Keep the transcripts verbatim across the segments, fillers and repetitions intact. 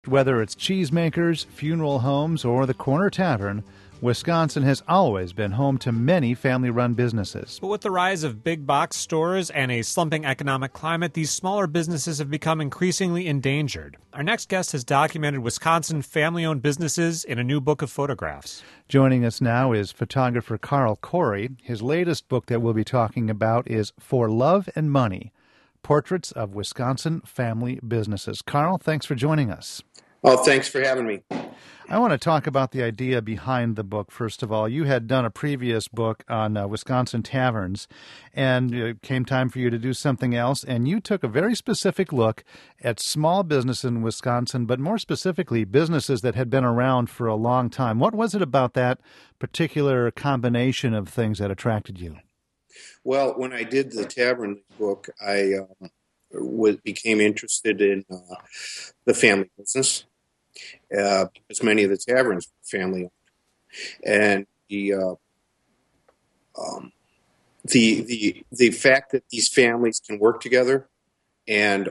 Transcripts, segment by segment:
Whether it's cheesemakers, funeral homes, or the corner tavern, Wisconsin has always been home to many family-run businesses. But with the rise of big box stores and a slumping economic climate, these smaller businesses have become increasingly endangered. Our next guest has documented Wisconsin family-owned businesses in a new book of photographs. Joining us now is photographer Carl Corey. His latest book that we'll be talking about is For Love and Money, Portraits of Wisconsin Family Businesses. Carl, thanks for joining us. Oh, thanks for having me. I want to talk about the idea behind the book, first of all. You had done a previous book on uh, Wisconsin taverns, and it came time for you to do something else, and you took a very specific look at small business in Wisconsin, but more specifically, businesses that had been around for a long time. What was it about that particular combination of things that attracted you? Well, when I did the tavern book, I um, was, became interested in uh, the family business. Uh, because many of the taverns were family owned, and the uh, um, the the the fact that these families can work together and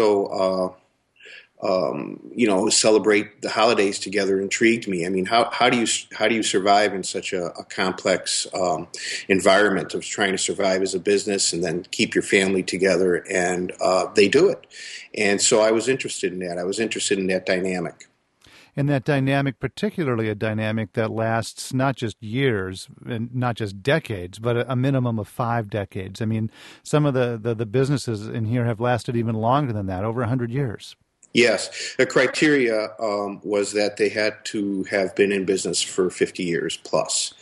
also uh, um, you know celebrate the holidays together intrigued me. I mean, how how do you how do you survive in such a, a complex um, environment of trying to survive as a business and then keep your family together? And uh, they do it, and so I was interested in that. I was interested in that dynamic. And that dynamic, particularly a dynamic that lasts not just years and not just decades, but a minimum of five decades. I mean, some of the, the, the businesses in here have lasted even longer than that, over one hundred years. Yes. The criteria um, was that they had to have been in business for fifty years plus,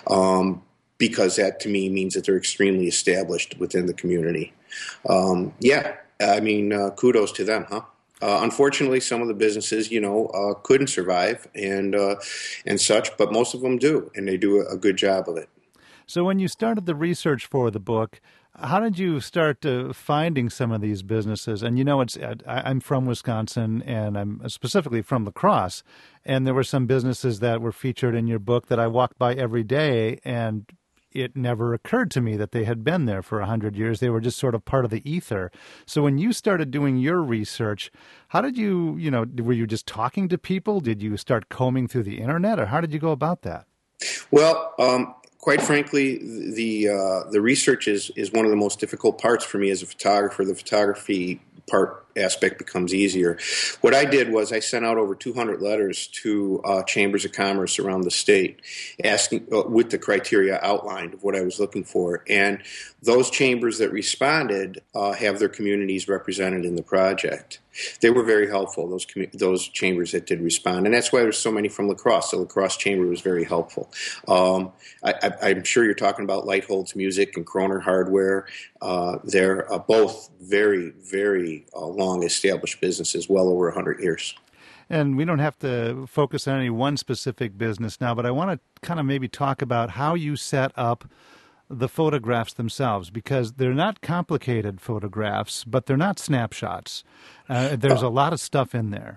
um, because that to me means that they're extremely established within the community. Um, yeah, I mean, uh, kudos to them, huh? Uh, unfortunately, some of the businesses, you know, uh, couldn't survive and uh, and such, but most of them do, and they do a, a good job of it. So when you started the research for the book, how did you start uh, finding some of these businesses? And, you know, it's I, I'm from Wisconsin, and I'm specifically from La Crosse, and there were some businesses that were featured in your book that I walked by every day, and it never occurred to me that they had been there for one hundred years. They were just sort of part of the ether. So when you started doing your research, how did you, you know, were you just talking to people? Did you start combing through the internet, or how did you go about that? Well, um, quite frankly, the uh, the research is, is one of the most difficult parts for me as a photographer. The photography part aspect becomes easier. What I did was I sent out over two hundred letters to uh, chambers of commerce around the state, asking uh, with the criteria outlined of what I was looking for. And those chambers that responded uh, have their communities represented in the project. They were very helpful, those commu- those chambers that did respond. And that's why there's so many from La Crosse. The La Crosse chamber was very helpful. Um, I, I, I'm sure you're talking about Lightholds Music and Kroner Hardware. Uh, they're uh, both very, very uh, long-established businesses, well over one hundred years. And we don't have to focus on any one specific business now, but I want to kind of maybe talk about how you set up the photographs themselves, because they're not complicated photographs, but they're not snapshots. Uh, there's a lot of stuff in there.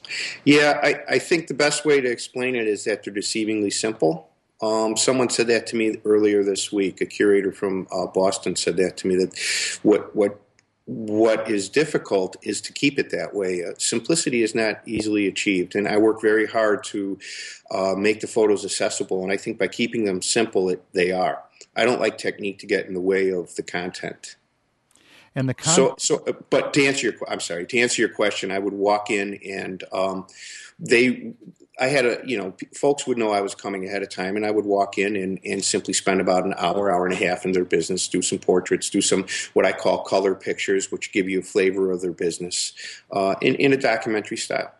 Yeah, I, I think the best way to explain it is that they're deceivingly simple. Um, someone said that to me earlier this week. A curator from uh, Boston said that to me, that what what what is difficult is to keep it that way. Uh, simplicity is not easily achieved, and I work very hard to uh, make the photos accessible, and I think by keeping them simple, it, they are. I don't like technique to get in the way of the content. And the con- so, so, but to answer your, I'm sorry, to answer your question, I would walk in and um, they, I had a, you know, folks would know I was coming ahead of time, and I would walk in and, and simply spend about an hour, hour and a half in their business, do some portraits, do some what I call color pictures, which give you a flavor of their business uh, in, in a documentary style.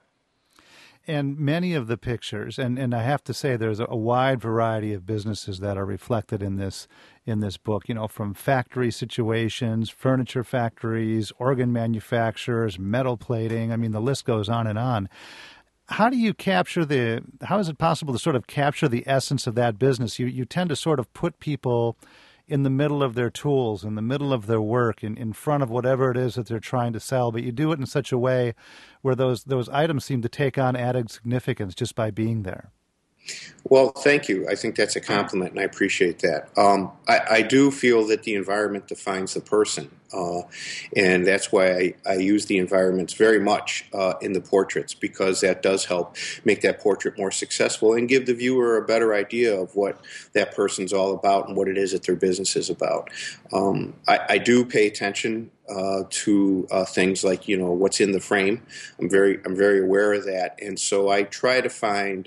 And many of the pictures, and, and I have to say there's a, a wide variety of businesses that are reflected in this in this book, you know, from factory situations, furniture factories, organ manufacturers, metal plating. I mean, the list goes on and on. How do you capture the, how is it possible to sort of capture the essence of that business? You you tend to sort of put people in the middle of their tools, in the middle of their work, in, in front of whatever it is that they're trying to sell, but you do it in such a way where those those items seem to take on added significance just by being there. Well, thank you. I think that's a compliment, and I appreciate that. Um, I, I do feel that the environment defines the person, uh, and that's why I, I use the environments very much uh, in the portraits, because that does help make that portrait more successful and give the viewer a better idea of what that person's all about and what it is that their business is about. Um, I, I do pay attention Uh, to uh, things like, you know, what's in the frame. I'm very I'm very aware of that, and so I try to find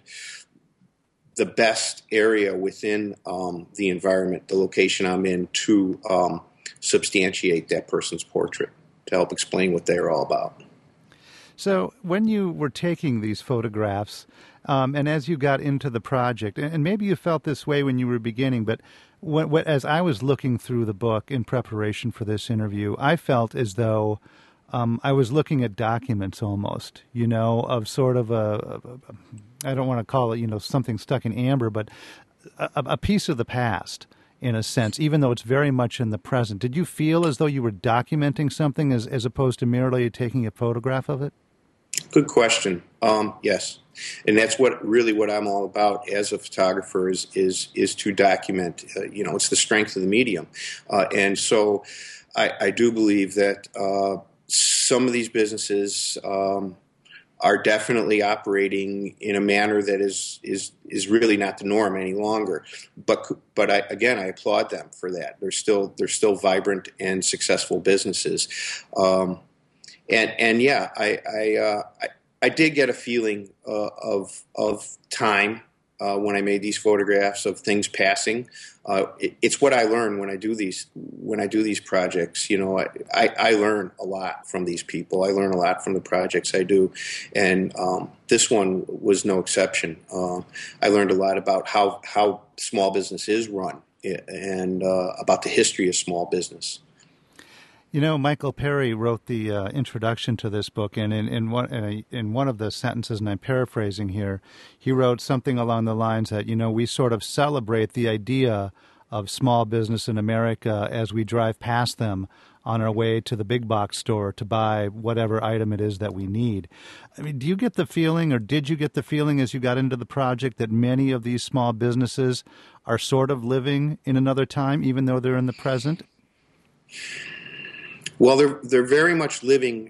the best area within um, the environment, the location I'm in, to um, substantiate that person's portrait, to help explain what they're all about. So when you were taking these photographs, um, and as you got into the project, and maybe you felt this way when you were beginning, but when, when, as I was looking through the book in preparation for this interview, I felt as though um, I was looking at documents almost, you know, of sort of a, a, I don't want to call it, you know, something stuck in amber, but a, a piece of the past, in a sense, even though it's very much in the present. Did you feel as though you were documenting something as, as opposed to merely taking a photograph of it? Good question. Um, yes, and that's what really what I'm all about as a photographer is is is to document. Uh, you know, it's the strength of the medium, uh, and so I, I do believe that uh, some of these businesses um, are definitely operating in a manner that is is is really not the norm any longer. But but I, again, I applaud them for that. They're still they're still vibrant and successful businesses. Um, And and yeah, I I, uh, I I did get a feeling uh, of of time uh, when I made these photographs, of things passing. Uh, it, it's what I learn when I do these when I do these projects. You know, I, I, I learn a lot from these people. I learn a lot from the projects I do, and um, this one was no exception. Uh, I learned a lot about how how small business is run and uh, about the history of small business. You know, Michael Perry wrote the uh, introduction to this book, and in, in, one, in, in one of the sentences, and I'm paraphrasing here, he wrote something along the lines that, you know, we sort of celebrate the idea of small business in America as we drive past them on our way to the big box store to buy whatever item it is that we need. I mean, do you get the feeling, or did you get the feeling as you got into the project, that many of these small businesses are sort of living in another time, even though they're in the present? Well, they're they're very much living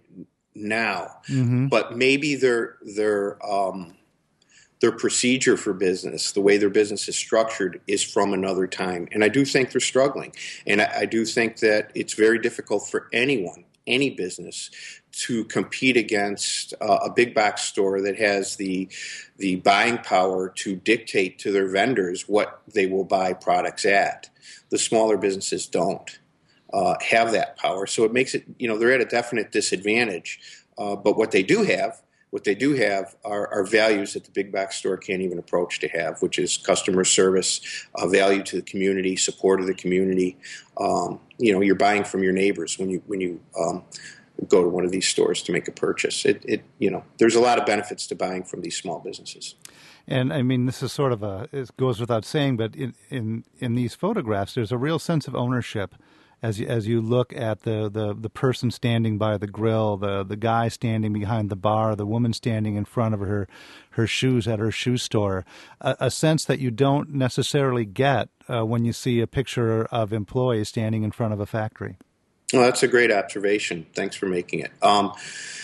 now, mm-hmm. but maybe their their um, their procedure for business, the way their business is structured, is from another time. And I do think they're struggling, and I, I do think that it's very difficult for anyone, any business, to compete against uh, a big box store that has the the buying power to dictate to their vendors what they will buy products at. The smaller businesses don't. Uh, have that power, so it makes it, you know, they're at a definite disadvantage. Uh, but what they do have, what they do have, are, are values that the big box store can't even approach to have, which is customer service, uh, value to the community, support of the community. Um, you know, you're buying from your neighbors when you when you um, go to one of these stores to make a purchase. It, it, you know, there's a lot of benefits to buying from these small businesses. And I mean, this is sort of a, it goes without saying, but in in, in these photographs, there's a real sense of ownership. As you, as you look at the, the, the person standing by the grill, the, the guy standing behind the bar, the woman standing in front of her her shoes at her shoe store, a, a sense that you don't necessarily get uh, when you see a picture of employees standing in front of a factory. Well, that's a great observation. Thanks for making it. Um,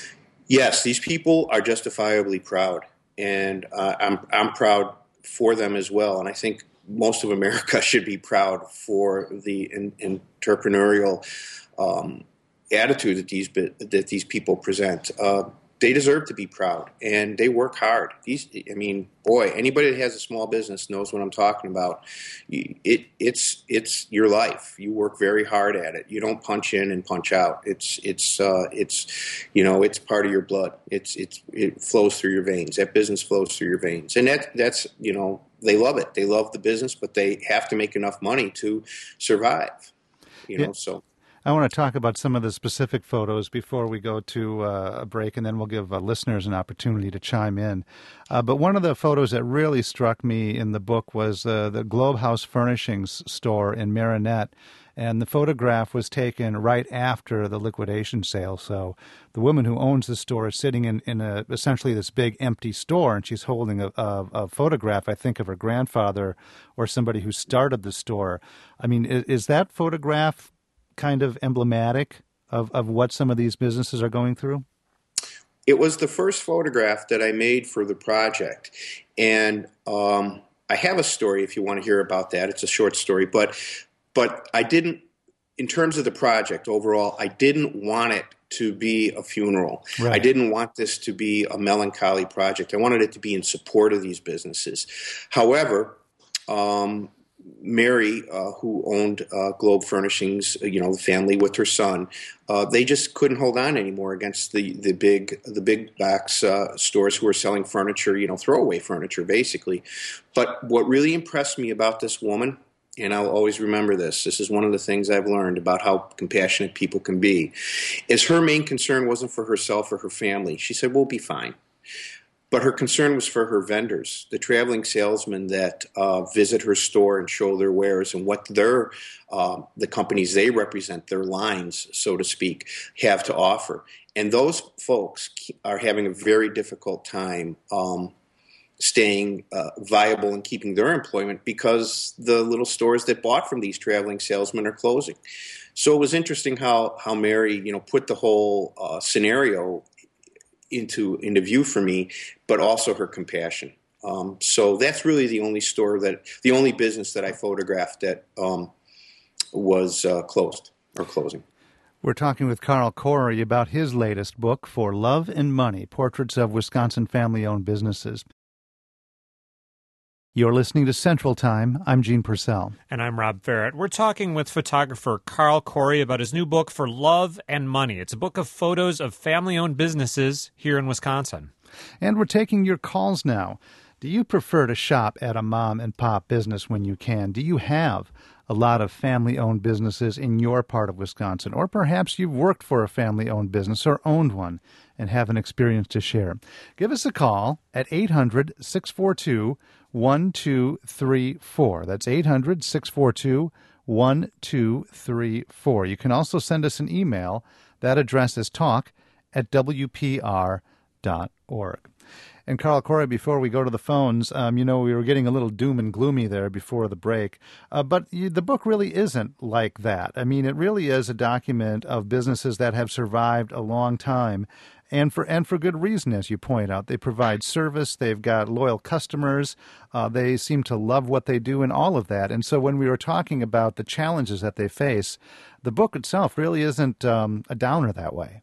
yes, these people are justifiably proud, and uh, I'm I'm proud for them as well. And I think most of America should be proud for the in, entrepreneurial um, attitude that these that these people present. Uh, they deserve to be proud, and they work hard. These, I mean, boy, anybody that has a small business knows what I'm talking about. It it's it's your life. You work very hard at it. You don't punch in and punch out. It's it's uh, it's you know it's part of your blood. It's it's it flows through your veins. That business flows through your veins, and that that's you know. They love it. They love the business, but they have to make enough money to survive. You know, yeah. so. I want to talk about some of the specific photos before we go to uh, a break, and then we'll give uh, listeners an opportunity to chime in. Uh, but one of the photos that really struck me in the book was uh, the Globe House Furnishings store in Marinette. and the photograph was taken right after the liquidation sale. So the woman who owns the store is sitting in, in a, essentially this big empty store, and she's holding a, a, a photograph, I think, of her grandfather or somebody who started the store. I mean, is, is that photograph kind of emblematic of, of what some of these businesses are going through? It was the first photograph that I made for the project, and um, I have a story if you want to hear about that. It's a short story, but but I didn't, in terms of the project overall, I didn't want it to be a funeral. Right. I didn't want this to be a melancholy project. I wanted it to be in support of these businesses. However, um, Mary, uh, who owned uh, Globe Furnishings, you know, the family with her son, uh, they just couldn't hold on anymore against the, the big the big box uh, stores who were selling furniture, you know, throwaway furniture, basically. But what really impressed me about this woman, and I'll always remember this, this is one of the things I've learned about how compassionate people can be, is her main concern wasn't for herself or her family. She said, we'll be fine. But her concern was for her vendors, the traveling salesmen that uh, visit her store and show their wares and what their uh, the companies they represent, their lines, so to speak, have to offer. And those folks are having a very difficult time um, staying uh, viable and keeping their employment because the little stores that bought from these traveling salesmen are closing. So it was interesting how how Mary, you know, put the whole uh, scenario into into view for me, but also her compassion. Um, so that's really the only store that, the only business that I photographed that um, was uh, closed or closing. We're talking with Carl Corey about his latest book, For Love and Money, Portraits of Wisconsin Family-Owned Businesses. You're listening to Central Time. I'm Gene Purcell. And I'm Rob Ferrett. We're talking with photographer Carl Corey about his new book, For Love and Money. It's a book of photos of family-owned businesses here in Wisconsin. And we're taking your calls now. Do you prefer to shop at a mom-and-pop business when you can? Do you have a lot of family-owned businesses in your part of Wisconsin? Or perhaps you've worked for a family-owned business or owned one and have an experience to share. Give us a call at eight hundred, six four two, one two three four. That's eight hundred, six four two, one two three four. You can also send us an email. That address is talk at w p r dot org. And Carl Corey, before we go to the phones, um, you know, we were getting a little doom and gloomy there before the break, uh, but you, the book really isn't like that. I mean, it really is a document of businesses that have survived a long time, and for and for good reason, as you point out. They provide service, they've got loyal customers, uh, they seem to love what they do and all of that. And so when we were talking about the challenges that they face, the book itself really isn't um, a downer that way.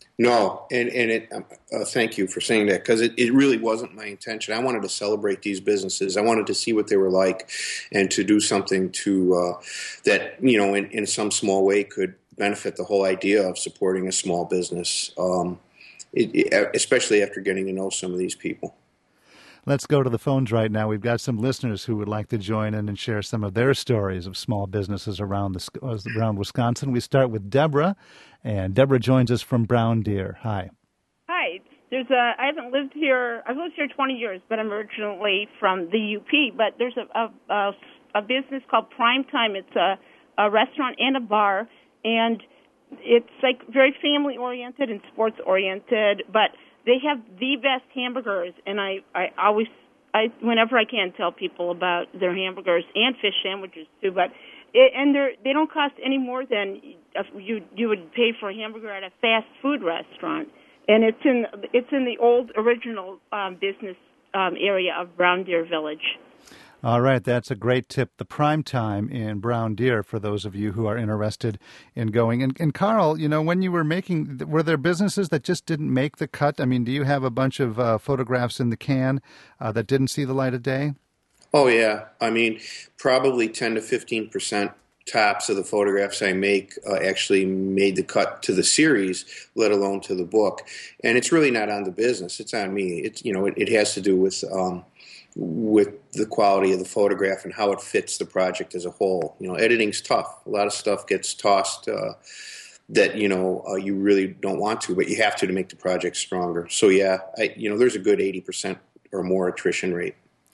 No, and, and it, uh, thank you for saying that, because it, it really wasn't my intention. I wanted to celebrate these businesses. I wanted to see what they were like and to do something to uh, that, you know, in, in some small way could benefit the whole idea of supporting a small business, um, it, it, especially after getting to know some of these people. Let's go to the phones right now. We've got some listeners who would like to join in and share some of their stories of small businesses around the around Wisconsin. We start with Deborah, and Deborah joins us from Brown Deer. Hi. Hi. There's a. I haven't lived here. I've lived here twenty years, but I'm originally from the U P. But there's a a, a, a business called Prime Time. It's a, a restaurant and a bar, and it's like very family oriented and sports oriented, but they have the best hamburgers, and I, I always, I whenever I can, tell people about their hamburgers and fish sandwiches too. But it, and they they don't cost any more than you you would pay for a hamburger at a fast food restaurant. And it's in it's in the old original um, business um, area of Brown Deer Village. All right, that's a great tip. The Prime Time in Brown Deer, for those of you who are interested in going. And, and Carl, you know, when you were making, were there businesses that just didn't make the cut? I mean, do you have a bunch of uh, photographs in the can uh, that didn't see the light of day? Oh, yeah. I mean, probably ten to fifteen percent tops of the photographs I make uh, actually made the cut to the series, let alone to the book. And it's really not on the business. It's on me. It's, you know, it, it has to do with... Um, with the quality of the photograph and how it fits the project as a whole. You know, editing's tough. A lot of stuff gets tossed uh, that, you know, uh, you really don't want to, but you have to to make the project stronger. So, yeah, I, you know, there's a good eighty percent or more attrition rate.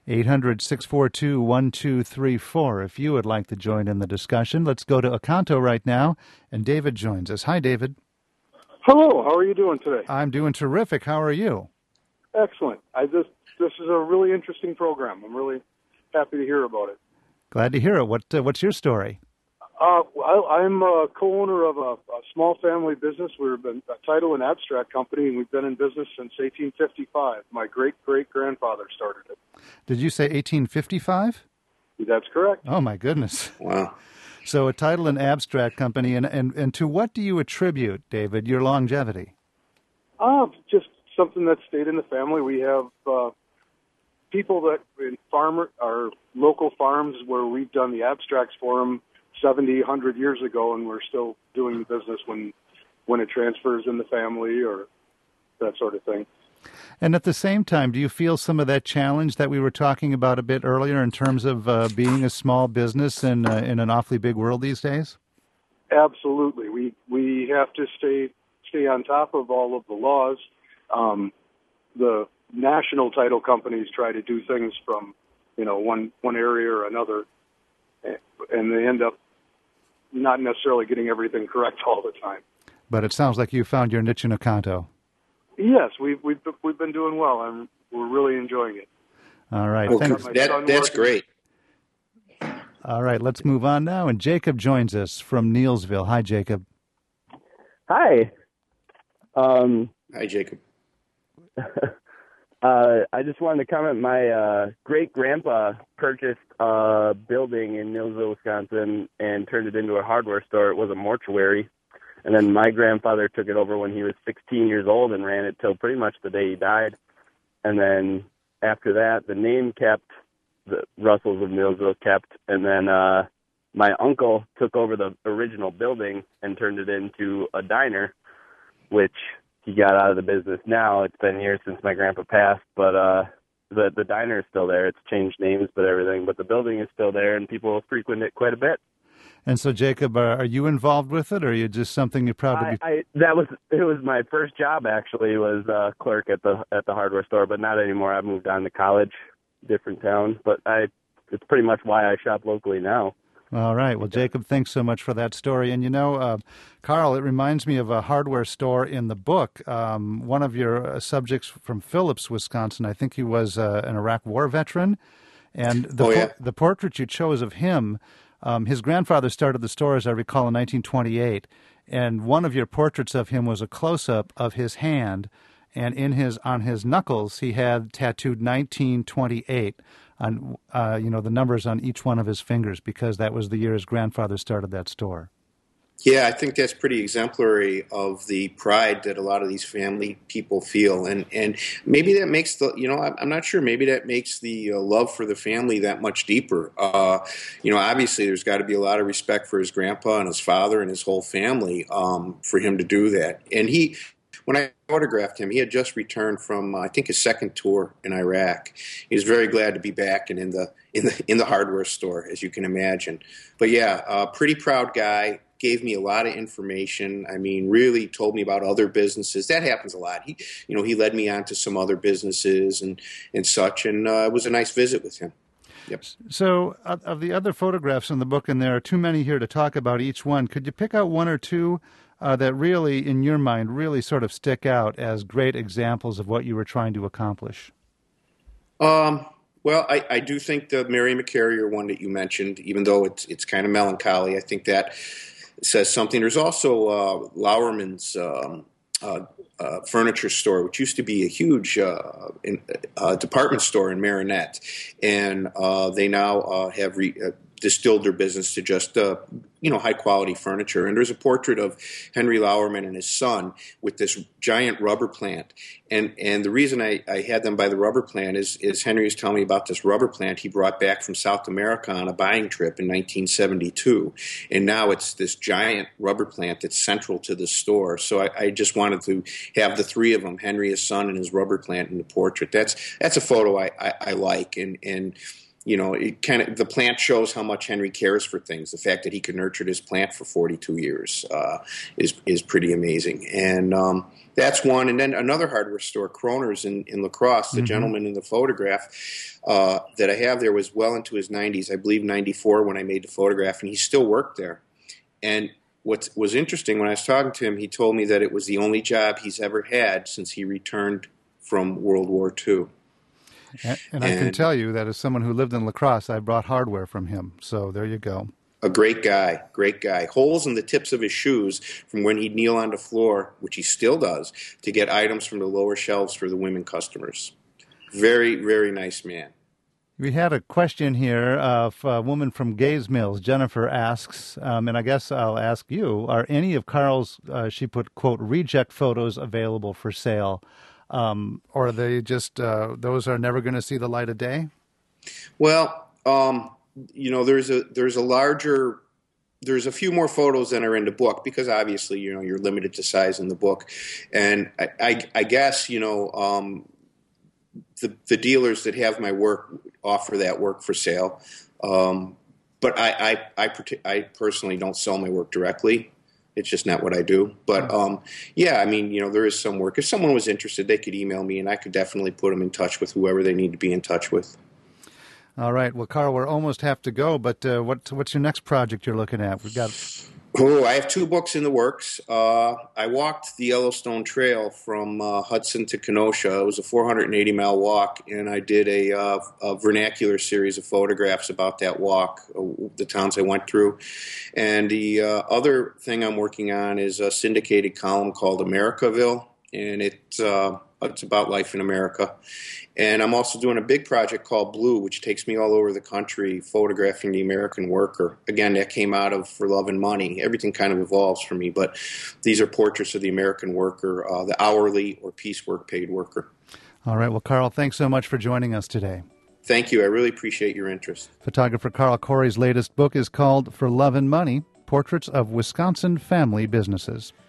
eight hundred, six four two, one two three four if you would like to join in the discussion. Let's go to Oconto right now, and David joins us. Hi, David. Hello, how are you doing today? I'm doing terrific. How are you? Excellent. I just this is a really interesting program. I'm really happy to hear about it. Glad to hear it. What uh, what's your story? Uh, I, I'm a co-owner of a, a small family business. We're a title and abstract company, and we've been in business since eighteen fifty-five. My great-great-grandfather started it. Did you say eighteen fifty-five? That's correct. Oh, my goodness. Wow. So a title and abstract company, and, and, and to what do you attribute, David, your longevity? Uh, just something that stayed in the family. We have uh, people that in farmer, our local farms where we've done the abstracts for them seventy, one hundred years ago, and we're still doing the business when when it transfers in the family or that sort of thing. And at the same time, do you feel some of that challenge that we were talking about a bit earlier in terms of uh, being a small business in, uh, in an awfully big world these days? Absolutely. We we have to stay stay on top of all of the laws. Um, the national title companies try to do things from, you know, one, one area or another, and they end up not necessarily getting everything correct all the time. But it sounds like you found your niche in Oconto. Yes, we've we've we've been doing well, and we're really enjoying it. All right, well, thanks. That, that's great. All right, let's move on now. And Jacob joins us from Neilsville. Hi, Jacob. Hi. Um, Hi, Jacob. uh, I just wanted to comment. My uh, great grandpa purchased a building in Neilsville, Wisconsin, and turned it into a hardware store. It was a mortuary. And then my grandfather took it over when he was sixteen years old and ran it till pretty much the day he died. And then after that, the name kept, the Russells of Neilsville kept, and then uh, my uncle took over the original building and turned it into a diner, which he got out of the business now. It's been years since my grandpa passed, but uh, the, the diner is still there. It's changed names, but everything. But the building is still there, and people frequent it quite a bit. And so, Jacob, uh, are you involved with it, or are you just something you're proud to be? I, I, that was it. Was my first job actually. Was uh, clerk at the at the hardware store, but not anymore. I moved on to college, different town. But I, it's pretty much why I shop locally now. All right. Well, Jacob, thanks so much for that story. And you know, uh, Carl, it reminds me of a hardware store in the book. Um, one of your uh, subjects from Phillips, Wisconsin. I think he was uh, an Iraq War veteran, and the oh, yeah. por- the portrait you chose of him. Um, his grandfather started the store, as I recall, in nineteen twenty-eight, and one of your portraits of him was a close-up of his hand, and in his on his knuckles he had tattooed nineteen twenty-eight on uh, you know the numbers on each one of his fingers, because that was the year his grandfather started that store. Yeah, I think that's pretty exemplary of the pride that a lot of these family people feel, and and maybe that makes the you know I'm not sure maybe that makes the uh, love for the family that much deeper. Uh, you know, obviously there's got to be a lot of respect for his grandpa and his father and his whole family um, for him to do that. And he, when I autographed him, he had just returned from uh, I think his second tour in Iraq. He was very glad to be back and in the in the in the hardware store, as you can imagine. But yeah, uh, pretty proud guy. Gave me a lot of information. I mean, really told me about other businesses. That happens a lot. He, you know, he led me on to some other businesses and, and such, and uh, it was a nice visit with him. Yep. So, of, of the other photographs in the book, and there are too many here to talk about each one, could you pick out one or two uh, that really, in your mind, really sort of stick out as great examples of what you were trying to accomplish? Um. Well, I, I do think the Mary McCarrier one that you mentioned, even though it's it's kind of melancholy, I think that says something. There's also uh, Lauerman's um, uh, uh, furniture store, which used to be a huge uh, in, uh, department store in Marinette, and uh, they now uh, have re- uh, distilled their business to just uh, you know high quality furniture. And there's a portrait of Henry Lauerman and his son with this giant rubber plant. And and the reason I, I had them by the rubber plant is is Henry was telling me about this rubber plant he brought back from South America on a buying trip in nineteen seventy-two. And now it's this giant rubber plant that's central to the store. So I, I just wanted to have the three of them, Henry, his son, and his rubber plant in the portrait. That's that's a photo I, I, I like. And and you know, it kind of the plant shows how much Henry cares for things. The fact that he could nurture this plant for forty-two years uh, is is pretty amazing. And um, that's one. And then another hardware store, Kroner's in, in La Crosse, the mm-hmm. gentleman in the photograph uh, that I have there was well into his nineties, I believe ninety-four when I made the photograph, and he still worked there. And what was interesting, when I was talking to him, he told me that it was the only job he's ever had since he returned from World War Two. And, and I can tell you that as someone who lived in La Crosse, I brought hardware from him. So there you go. A great guy, great guy. Holes in the tips of his shoes from when he'd kneel on the floor, which he still does, to get items from the lower shelves for the women customers. Very, very nice man. We had a question here of a woman from Gays Mills. Jennifer asks, um, and I guess I'll ask you, are any of Carl's, uh, she put, quote, reject photos available for sale? Um, or are they just, uh, those are never going to see the light of day? Well, um, you know, there's a there's a larger, there's a few more photos than are in the book because obviously, you know, you're limited to size in the book. And I, I, I guess, you know, um, the, the dealers that have my work offer that work for sale. Um, but I, I, I, I personally don't sell my work directly. It's just not what I do. But, um, yeah, I mean, you know, there is some work. If someone was interested, they could email me, and I could definitely put them in touch with whoever they need to be in touch with. All right. Well, Carl, we're almost have to go, but uh, what, what's your next project you're looking at? We've got... Oh, I have two books in the works. Uh, I walked the Yellowstone Trail from uh, Hudson to Kenosha. It was a four hundred eighty mile walk, and I did a, uh, a vernacular series of photographs about that walk, uh, the towns I went through. And the uh, other thing I'm working on is a syndicated column called Americaville, and it, uh, it's about life in America. And I'm also doing a big project called Blue, which takes me all over the country photographing the American worker. Again, that came out of For Love and Money. Everything kind of evolves for me, but these are portraits of the American worker, uh, the hourly or piecework paid worker. All right. Well, Carl, thanks so much for joining us today. Thank you. I really appreciate your interest. Photographer Carl Corey's latest book is called For Love and Money, Portraits of Wisconsin Family Businesses.